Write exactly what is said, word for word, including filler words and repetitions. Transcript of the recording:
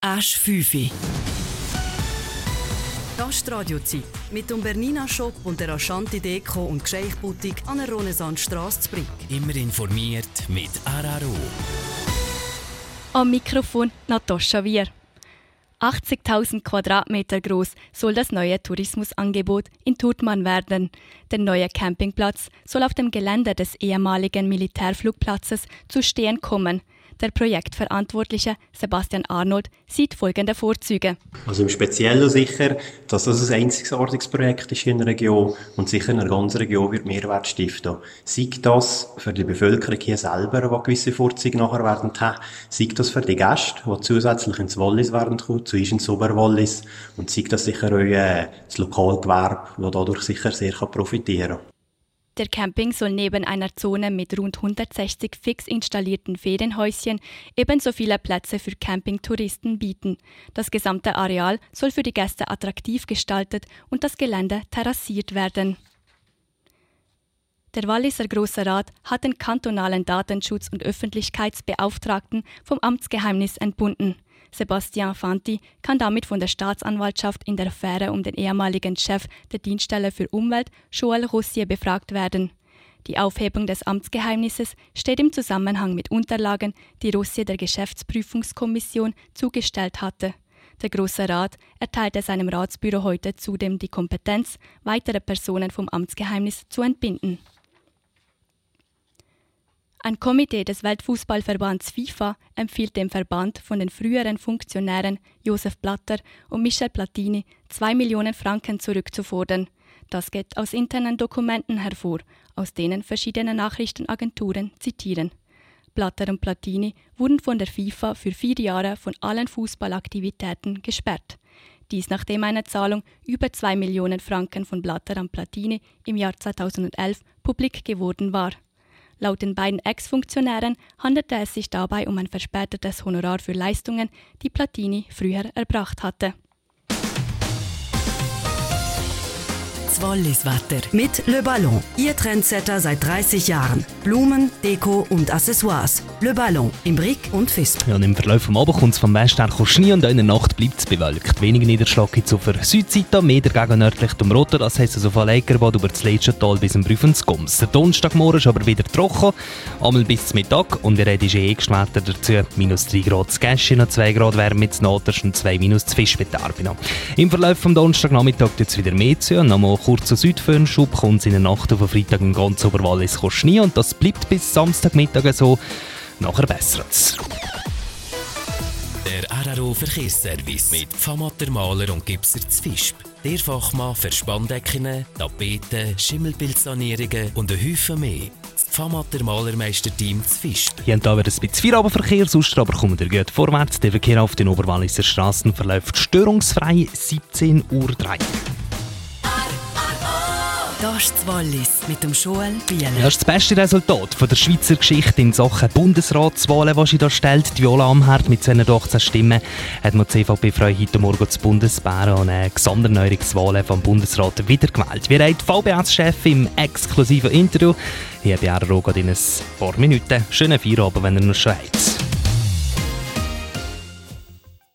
Asch fünf. Das ist die Radiozeit mit dem Bernina Shop und der Ashanti Deko und Gescheichboutique an der Renaissancestrasse zu Brig. Immer informiert mit Araro. Am Mikrofon Natascha Wier. achtzigtausend Quadratmeter groß soll das neue Tourismusangebot in Turtmann werden. Der neue Campingplatz soll auf dem Gelände des ehemaligen Militärflugplatzes zu stehen kommen. Der Projektverantwortliche Sebastian Arnold sieht folgende Vorzüge. Also im Speziellen sicher, dass das ein einzigartiges Projekt ist in der Region und sicher in der ganzen Region wird Mehrwert stiften. Sei das für die Bevölkerung hier selber, die gewisse Vorzüge nachher werden haben, sei das für die Gäste, die zusätzlich ins Wallis werden kommen, zu uns ins Oberwallis, und sei das sicher auch äh, das Lokalgewerbe, das dadurch sicher sehr profitieren kann. Der Camping soll neben einer Zone mit rund hundertsechzig fix installierten Ferienhäuschen ebenso viele Plätze für Campingtouristen bieten. Das gesamte Areal soll für die Gäste attraktiv gestaltet und das Gelände terrassiert werden. Der Walliser Grosser Rat hat den kantonalen Datenschutz- und Öffentlichkeitsbeauftragten vom Amtsgeheimnis entbunden. Sebastian Fanti kann damit von der Staatsanwaltschaft in der Affäre um den ehemaligen Chef der Dienststelle für Umwelt, Joël Rossier, befragt werden. Die Aufhebung des Amtsgeheimnisses steht im Zusammenhang mit Unterlagen, die Rossier der Geschäftsprüfungskommission zugestellt hatte. Der Grosse Rat erteilte seinem Ratsbüro heute zudem die Kompetenz, weitere Personen vom Amtsgeheimnis zu entbinden. Ein Komitee des Weltfußballverbands FIFA empfiehlt dem Verband von den früheren Funktionären Josef Blatter und Michel Platini zwei Millionen Franken zurückzufordern. Das geht aus internen Dokumenten hervor, aus denen verschiedene Nachrichtenagenturen zitieren. Blatter und Platini wurden von der FIFA für vier Jahre von allen Fußballaktivitäten gesperrt. Dies nachdem eine Zahlung über zwei Millionen Franken von Blatter an Platini im Jahr zweitausendelf publik geworden war. Laut den beiden Ex-Funktionären handelte es sich dabei um ein verspätetes Honorar für Leistungen, die Platini früher erbracht hatte. Das Wallis-Wetter mit Le Ballon. Ihr Trendsetter seit dreißig Jahren. Blumen, Deko und Accessoires. Le Ballon im Brig und Fisp. Ja, im Verlauf des Abends kommt es vom Westen her Schnee und in der Nacht bleibt es bewölkt. Weniger Niederschlag gibt es auf der Südseite, mehr dagegen nördlich zum Rotter, das heisst also von Leikerbad über das Leitschental bis zum Brüfensgums. Der Donnerstagmorgen ist aber wieder trocken, einmal bis zum Mittag, und wir reden eh geschwätter dazu. minus drei Grad zu Gäschi, noch zwei Grad Wärme zu Natersch und zwei minus zu Fischbeterbina. Im Verlauf des Donnerstagnachmittag tut es wieder mehr zu, und nochmal kurzer Südföhnschub kommt es in der Nacht auf Freitag im ganzen Oberwallis Schnee, und das bleibt bis Samstagmittag so. Nachher bessert es. Der Araro Verkehrsservice mit Pfamatter Maler und Gipser zu Visp. Der Fachmann für Spanndecken, Tapeten, Schimmelbildsanierungen und ein Häufen mehr. Das Pfamatter Malermeisterteam zu Visp. Hier und da wird ein bisschen Feierabendverkehr, sonst aber kommt ihr gut vorwärts. Der Verkehr auf den Oberwalliser Straßen verläuft störungsfrei siebzehn Uhr drei. Das ist das Wallis mit dem Joël Bieler. Das ist das beste Resultat von der Schweizer Geschichte in Sachen Bundesratswahlen, die sie da stellt. Die Viola Amherd mit zweihundertachtzehn Stimmen hat man die C V P-Frau heute Morgen zu Bundesbären und eine Gesamterneuerungswahlen vom Bundesrat wiedergewählt. Wir haben die V B S-Chef im exklusiven Interview. Hier bei Araro in ein paar Minuten. Schönen Feierabend, wenn ihr noch schon habt.